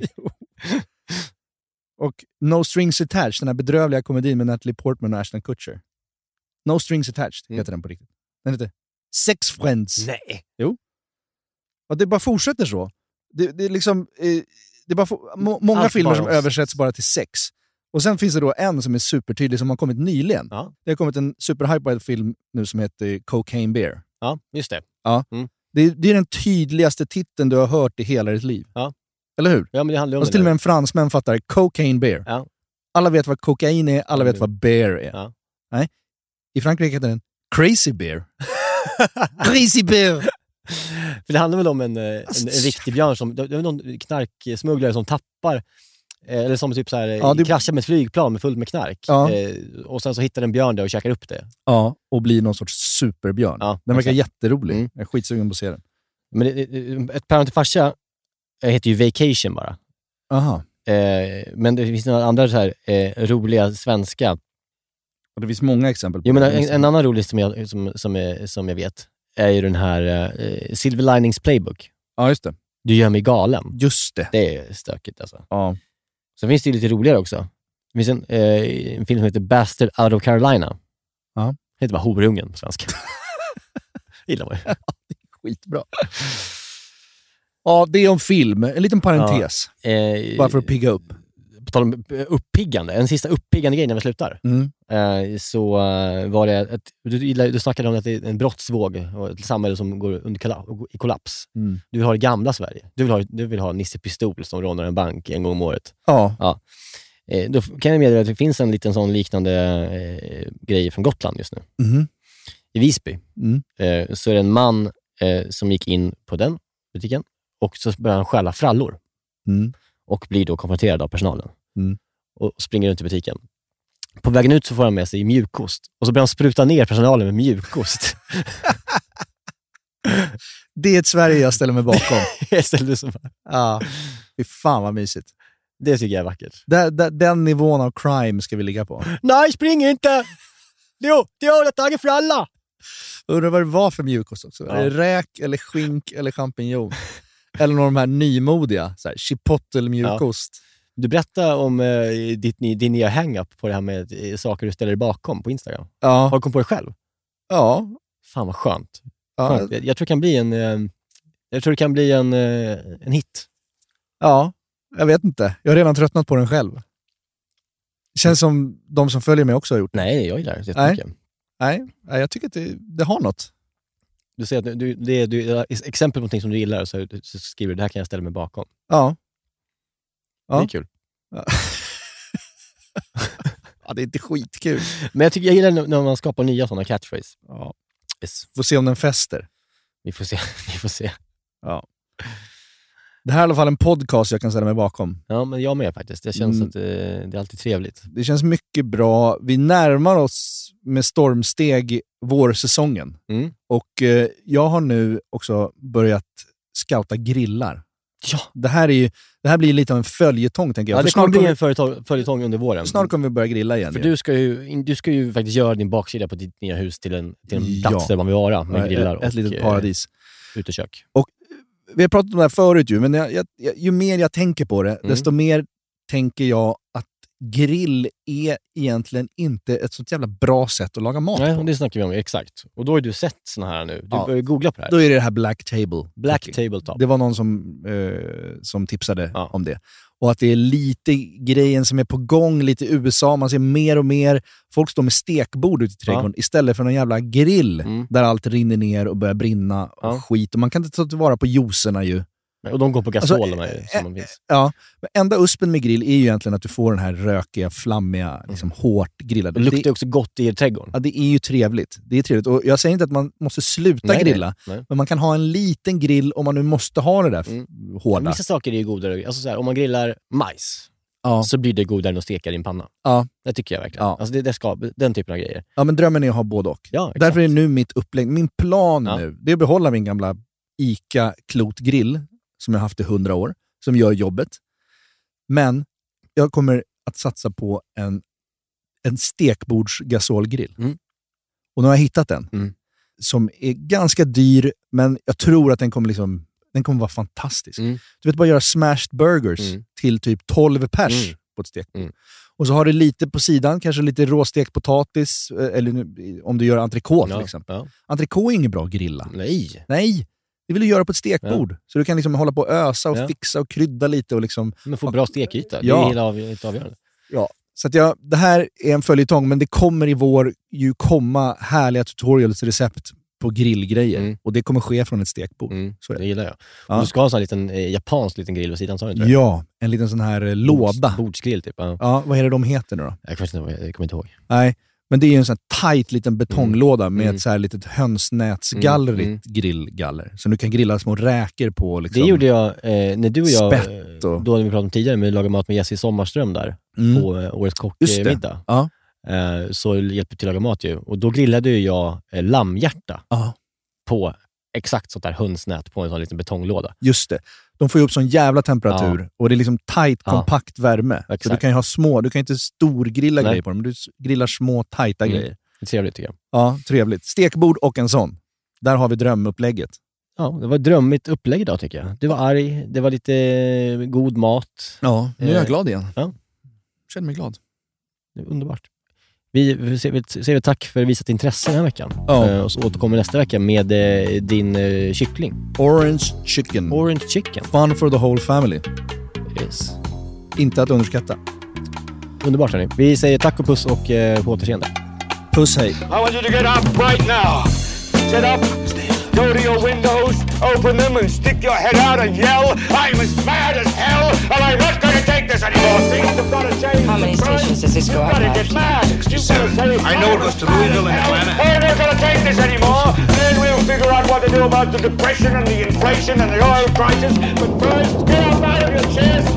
Och No Strings Attached, den här bedrövliga komedin med Natalie Portman och Ashton Kutcher. No Strings Attached heter den på riktigt. Den heter Sex Friends. Nej. Jo. Och det bara fortsätter så. Det är liksom... det är bara många allt filmer som översätts bara till sex. Och sen finns det då en som är supertydlig som har kommit nyligen. Ja. Det har kommit en superhypad film nu som heter Cocaine Bear. Ja, just det. Ja. Det är den tydligaste titeln du har hört i hela ditt liv. Ja. Eller hur? Ja, men det handlar om och till och med en fransmän fattar Cocaine Bear. Ja. Alla vet vad kokain är, alla vet vad bear är. Ja. Nej. I Frankrike heter den Crazy Bear. Crazy Bear! För det handlar väl om en riktig björn som... Det är någon knarksmugglare som tappar... Eller som typ så här, kraschar med ett flygplan med fullt med knark. Ja. Och sen så hittar en björn där och käkar upp det. Ja, och blir någon sorts superbjörn. Ja, den verkar jätterolig. Jag är skitsugen på att se den. Men ett päron till farsa heter ju Vacation bara. Aha. Men det finns några andra så här roliga svenska. Och det finns många exempel på jag menar, en annan rolig som jag vet är ju den här Silver Linings Playbook. Ja, just det. Du gör mig galen. Just det. Det är stökigt alltså. Ja. Sen finns det lite roligare också. Det finns en film som heter Bastard Out of Carolina. Ja. Det heter bara Horungen på svenska. Gillar man ju. Ja, det är skitbra. Ja, det är om film. En liten parentes. Bara för att pigga upp. på tal om uppiggande, en sista uppiggande grej när vi slutar. Så var det du snackade om att det är en brottsvåg och ett samhälle som går i kollaps. Du vill ha det gamla Sverige. Du vill ha Nisse Pistol som rånar en bank en gång om året. Ja. Då kan jag meddela att det finns en liten sån liknande grej från Gotland just nu. I Visby. Så är det en man som gick in på den butiken och så börjar han stjäla frallor. Och blir då konfronterad av personalen. Och springer runt i butiken. På vägen ut så får han med sig mjukost. Och så börjar han spruta ner personalen med mjukost. Det är ett Sverige jag ställer mig bakom. Jag ställer så bara. Ja, fy fan vad mysigt. Det tycker jag är vackert. Den nivån av crime ska vi ligga på. Nej, spring inte! Det har jag tagit för alla! Undrar vad det var för mjukost också. Ja. Är det räk eller skink eller champignon? Eller någon av de här nymodiga, så här, chipotle mjukost. Du berättade om din nya hang-up på det här med saker du ställer dig bakom på Instagram. Ja. Har du kommit på det själv? Ja. Fan vad skönt. Ja. Jag tror det kan bli en hit. Ja, jag vet inte. Jag har redan tröttnat på den själv. Det känns som de som följer mig också har gjort. Nej, jag gillar det jättemycket. Nej, jag tycker att det har något. Du säger att du exempel på någonting som du gillar så skriver du, det här kan jag ställa mig bakom. Ja. Det är kul. Ja. Ja, det är inte skitkul. Men jag gillar när man skapar nya sådana catchphrase. Ja. Yes. Får se om den fäster. Vi får se. Ja. Det här är i alla fall en podcast jag kan ställa mig bakom. Ja, men jag med faktiskt. Det känns att det är alltid trevligt. Det känns mycket bra. Vi närmar oss med stormsteg vårsäsongen. Och jag har nu också börjat scouta grillar. Ja. Det här blir lite av en följetong, tänker jag. Ja, det kommer bli en följetong under våren. Snart kommer vi börja grilla igen. För du ska ju faktiskt göra din baksida på ditt nya hus till en plats där man vill vara med grillar. Ett litet paradis. Utekök. Och vi har pratat om det här förut ju, men ju mer jag tänker på det, desto mer tänker jag att grill är egentligen inte ett sånt jävla bra sätt att laga mat på. Nej, det snackar vi om, exakt. Och då har du sett såna här nu. Du börjar googla på det här. Då är det här Black Table. Black Tabletop. Det var någon som tipsade om det. Och att det är lite grejen som är på gång, lite i USA. Man ser mer och mer folk står med stekbord ute i trädgården istället för någon jävla grill där allt rinner ner och börjar brinna och skit. Och man kan inte ta tillvara på juicerna ju. Och de går på gasol som de finns. Ja, men enda uspen med grill är ju egentligen att du får den här rökiga, flammiga, liksom hårt grillade. Det luktar också gott i trädgården. Ja, det är ju trevligt. Det är trevligt. Och jag säger inte att man måste sluta grilla. Nej. Men man kan ha en liten grill om man nu måste ha det där hårda. Vissa saker är ju godare. Alltså så här, om man grillar majs så blir det godare än att steka i din panna. Ja. Det tycker jag verkligen. Ja. Alltså det ska, den typen av grejer. Ja, men drömmen är att ha både och. Ja, därför är nu mitt upplägg. Min plan nu, det är att behålla min gamla ICA-klotgrill som jag haft i 100 år, som gör jobbet. Men jag kommer att satsa på en stekbordsgasolgrill. Och nu har jag hittat den. Som är ganska dyr, men jag tror att den kommer vara fantastisk. Du vet, bara göra smashed burgers till typ 12 pers på ett stekbord. Och så har du lite på sidan, kanske lite råstekt potatis, eller om du gör entrecote till exempel. Ja. Entrecote är inget bra att grilla. Nej. Det vill du göra på ett stekbord. Så du kan liksom hålla på och ösa och fixa och krydda lite. Och liksom, men få bra stekyta. Det är helt avgörande. Ja. Så att det här är en följetong, men det kommer i vår ju komma härliga tutorials, recept på grillgrejer. Och det kommer ske från ett stekbord. Så det gillar jag. Och du ska ha en sån liten japansk liten grill vid sidan, sa du inte det? Ja, en liten sån här låda. Bordsgrill typ. Ja, vad är det de heter nu då? Jag kommer inte ihåg. Nej. Men det är ju en sån här tight liten betonglåda med ett så här litet hönsnätsgallrigt grillgaller. Så du kan grilla små räkor på. Liksom, det gjorde jag när du och jag, då när vi pratade om tidigare, med att laga mat med Jesse Sommarström där på Årets kockmiddag. Ja. Så hjälpte till att laga mat ju. Och då grillade ju jag lammhjärta på exakt sånt där hönsnät på en sån liten betonglåda. Just det. De får ju upp sån jävla temperatur och det är liksom tight, kompakt värme. Exakt. Så du kan ju ha du kan inte storgrilla grejer på dem, men du grillar små, tajta grejer. Det är trevligt tycker jag. Ja, trevligt. Stekbord och en sån. Där har vi drömupplägget. Ja, det var ett drömmigt upplägg idag tycker jag. Du var arg, det var lite god mat. Ja, nu är jag glad igen. Ja. Känner mig glad. Det är underbart. Vi säger tack för visat intresse den här veckan. Och så återkommer nästa vecka med din kyckling. Orange chicken. Orange chicken. Fun for the whole family. Yes. Inte att underskatta. Underbart hörni. Vi säger tack och puss och på återseende. Puss, hej. I want you to get up right now. Sit up, go to your windows, open them and stick your head out and yell, I'm as mad as hell and I'm not going to take this anymore. Things have got to change. How many stations does this go up? You've got to get mad. I know it goes to Louisville and Atlanta. I'm not going to take this anymore. Then we'll figure out what to do about the depression and the inflation and the oil prices. But first, get up out of your chairs